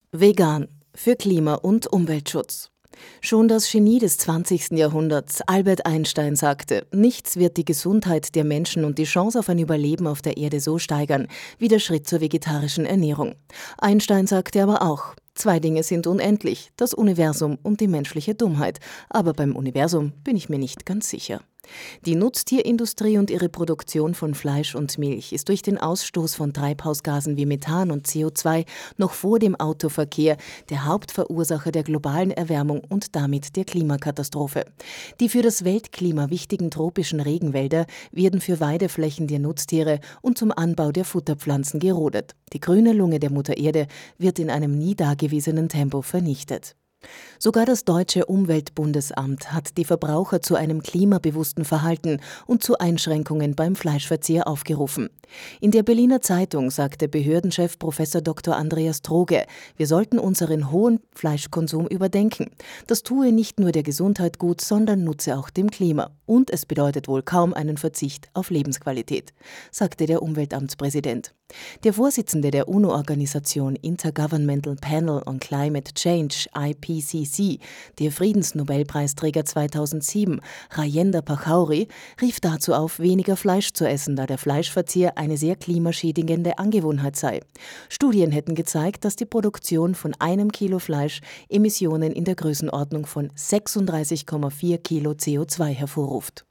Vegan für Klima- und Umweltschutz. Schon das Genie des 20. Jahrhunderts, Albert Einstein, sagte, nichts wird die Gesundheit der Menschen und die Chance auf ein Überleben auf der Erde so steigern wie der Schritt zur vegetarischen Ernährung. Einstein sagte aber auch, zwei Dinge sind unendlich, das Universum und die menschliche Dummheit. Aber beim Universum bin ich mir nicht ganz sicher. Die Nutztierindustrie und ihre Produktion von Fleisch und Milch ist durch den Ausstoß von Treibhausgasen wie Methan und CO2 noch vor dem Autoverkehr der Hauptverursacher der globalen Erwärmung und damit der Klimakatastrophe. Die für das Weltklima wichtigen tropischen Regenwälder werden für Weideflächen der Nutztiere und zum Anbau der Futterpflanzen gerodet. Die grüne Lunge der Mutter Erde wird in einem nie dagewesenen Tempo vernichtet. Sogar das deutsche Umweltbundesamt hat die Verbraucher zu einem klimabewussten Verhalten und zu Einschränkungen beim Fleischverzehr aufgerufen. In der Berliner Zeitung sagte Behördenchef Prof. Dr. Andreas Troge, wir sollten unseren hohen Fleischkonsum überdenken. Das tue nicht nur der Gesundheit gut, sondern nutze auch dem Klima. Und es bedeutet wohl kaum einen Verzicht auf Lebensqualität, sagte der Umweltamtspräsident. Der Vorsitzende der UNO-Organisation Intergovernmental Panel on Climate Change, IPCC, der Friedensnobelpreisträger 2007, Rajendra Pachauri, rief dazu auf, weniger Fleisch zu essen, da der Fleischverzehr eine sehr klimaschädigende Angewohnheit sei. Studien hätten gezeigt, dass die Produktion von 1 Kilo Fleisch Emissionen in der Größenordnung von 36,4 Kilo CO2 hervorruft.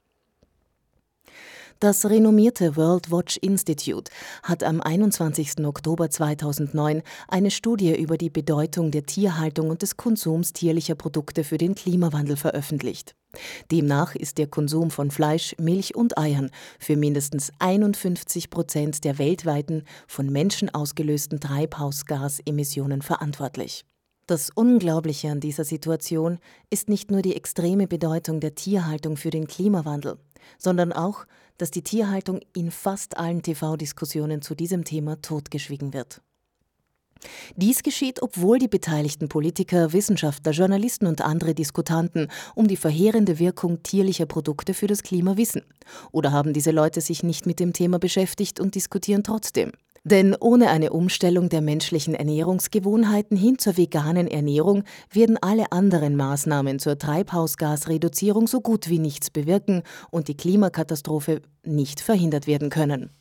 Das renommierte World Watch Institute hat am 21. Oktober 2009 eine Studie über die Bedeutung der Tierhaltung und des Konsums tierlicher Produkte für den Klimawandel veröffentlicht. Demnach ist der Konsum von Fleisch, Milch und Eiern für mindestens 51% der weltweiten von Menschen ausgelösten Treibhausgasemissionen verantwortlich. Das Unglaubliche an dieser Situation ist nicht nur die extreme Bedeutung der Tierhaltung für den Klimawandel, sondern auch, dass die Tierhaltung in fast allen TV-Diskussionen zu diesem Thema totgeschwiegen wird. Dies geschieht, obwohl die beteiligten Politiker, Wissenschaftler, Journalisten und andere Diskutanten um die verheerende Wirkung tierlicher Produkte für das Klima wissen. Oder haben diese Leute sich nicht mit dem Thema beschäftigt und diskutieren trotzdem? Denn ohne eine Umstellung der menschlichen Ernährungsgewohnheiten hin zur veganen Ernährung werden alle anderen Maßnahmen zur Treibhausgasreduzierung so gut wie nichts bewirken und die Klimakatastrophe nicht verhindert werden können.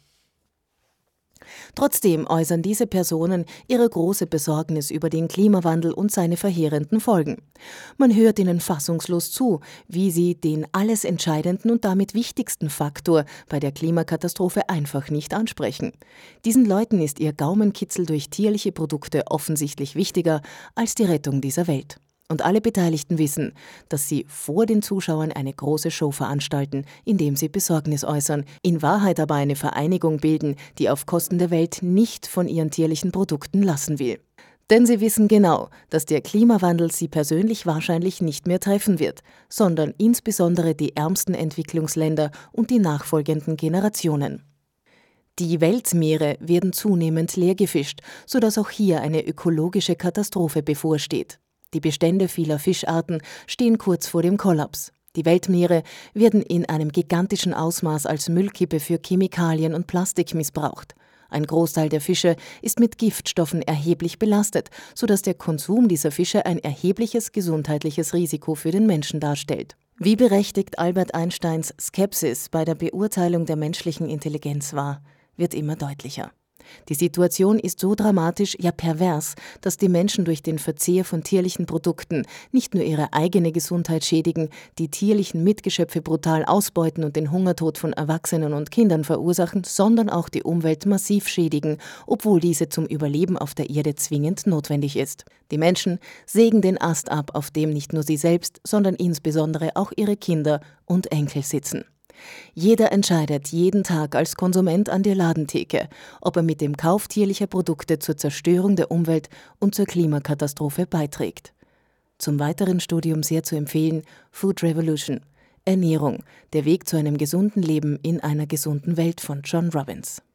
Trotzdem äußern diese Personen ihre große Besorgnis über den Klimawandel und seine verheerenden Folgen. Man hört ihnen fassungslos zu, wie sie den alles entscheidenden und damit wichtigsten Faktor bei der Klimakatastrophe einfach nicht ansprechen. Diesen Leuten ist ihr Gaumenkitzel durch tierliche Produkte offensichtlich wichtiger als die Rettung dieser Welt. Und alle Beteiligten wissen, dass sie vor den Zuschauern eine große Show veranstalten, indem sie Besorgnis äußern, in Wahrheit aber eine Vereinigung bilden, die auf Kosten der Welt nicht von ihren tierlichen Produkten lassen will. Denn sie wissen genau, dass der Klimawandel sie persönlich wahrscheinlich nicht mehr treffen wird, sondern insbesondere die ärmsten Entwicklungsländer und die nachfolgenden Generationen. Die Weltmeere werden zunehmend leergefischt, sodass auch hier eine ökologische Katastrophe bevorsteht. Die Bestände vieler Fischarten stehen kurz vor dem Kollaps. Die Weltmeere werden in einem gigantischen Ausmaß als Müllkippe für Chemikalien und Plastik missbraucht. Ein Großteil der Fische ist mit Giftstoffen erheblich belastet, sodass der Konsum dieser Fische ein erhebliches gesundheitliches Risiko für den Menschen darstellt. Wie berechtigt Albert Einsteins Skepsis bei der Beurteilung der menschlichen Intelligenz war, wird immer deutlicher. Die Situation ist so dramatisch, ja pervers, dass die Menschen durch den Verzehr von tierlichen Produkten nicht nur ihre eigene Gesundheit schädigen, die tierlichen Mitgeschöpfe brutal ausbeuten und den Hungertod von Erwachsenen und Kindern verursachen, sondern auch die Umwelt massiv schädigen, obwohl diese zum Überleben auf der Erde zwingend notwendig ist. Die Menschen sägen den Ast ab, auf dem nicht nur sie selbst, sondern insbesondere auch ihre Kinder und Enkel sitzen. Jeder entscheidet jeden Tag als Konsument an der Ladentheke, ob er mit dem Kauf tierlicher Produkte zur Zerstörung der Umwelt und zur Klimakatastrophe beiträgt. Zum weiteren Studium sehr zu empfehlen: Food Revolution – Ernährung, der Weg zu einem gesunden Leben in einer gesunden Welt von John Robbins.